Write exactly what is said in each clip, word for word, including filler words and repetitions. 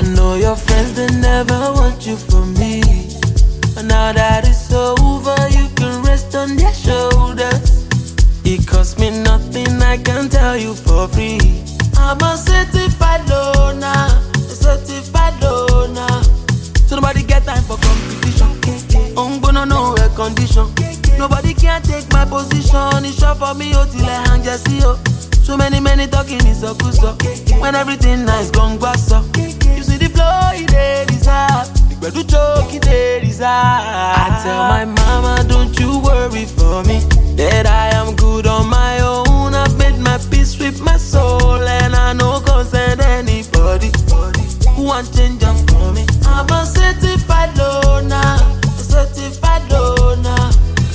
know your friends, they never want you for me. But now that it's over, you can rest on their shoulders. It costs me nothing, I can tell you for free. I'm a certified loner, a certified loner. So nobody get time for competition. I'm gonna know a condition. Nobody can take my position. It's short for me, oh, till I hang just see, oh. So many, many talking is a good stuff. When everything nice, gone bass up. You see the flow, it they deserve. But do choke, it they deserve. I tell my mama, don't you worry for me, that I am good on my own. I've made my peace with my soul, and I no concern anybody who want change up for me. I'm a certified loner, a certified loner.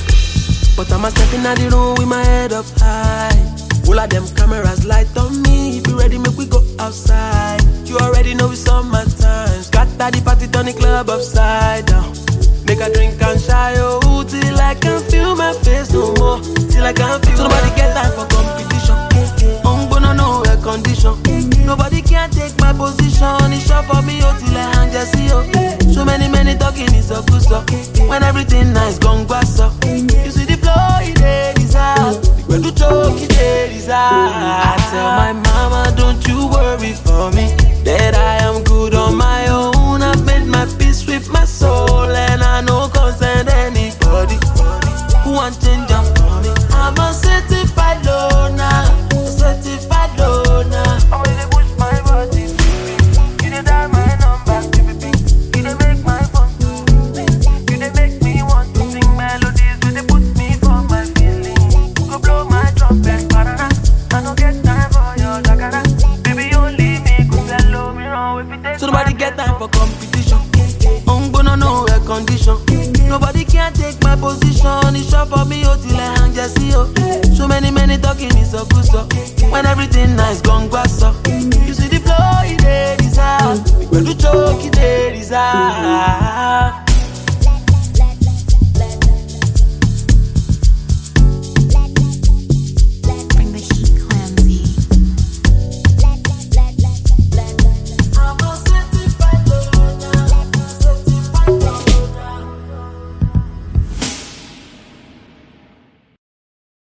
But I'm a stepping out the room with my head up high. All of them cameras light on me. If you ready, make we go outside. You already know it's summertime. Scatter the party, turn the club upside down. Make a drink and shy, oh, till I can feel my face no more. Till I can feel. So nobody get time for competition. I'm gonna know a condition. Nobody can take my position. It's short for me, oh, till I hang just see, oh. So many, many talking is a good stuff. When everything nice, gone bass up. You see the flow, it they deserve. When you choke, it they deserve. I tell my mama, don't you worry for me, that I am good on my own. I've made my peace with my soul, and I no concern anybody who want change up for me. I'm a certified loner, a certified loner. I really push my body. You did dial my number. You did make my phone. You did make me want to sing melodies. You did put me for my feelings. Go blow my trumpet, parana. I don't get time for your jacara. Baby, only me could tell me wrong if it takes. So nobody get time for competition. I'm gonna know a condition. Nobody can take my position. It's short for me, oh, till I hang just see, oh. So many, many talking is a good stuff. When everything nice, gone bass up. You see the flow, it they deserve. When you choke, it they deserve.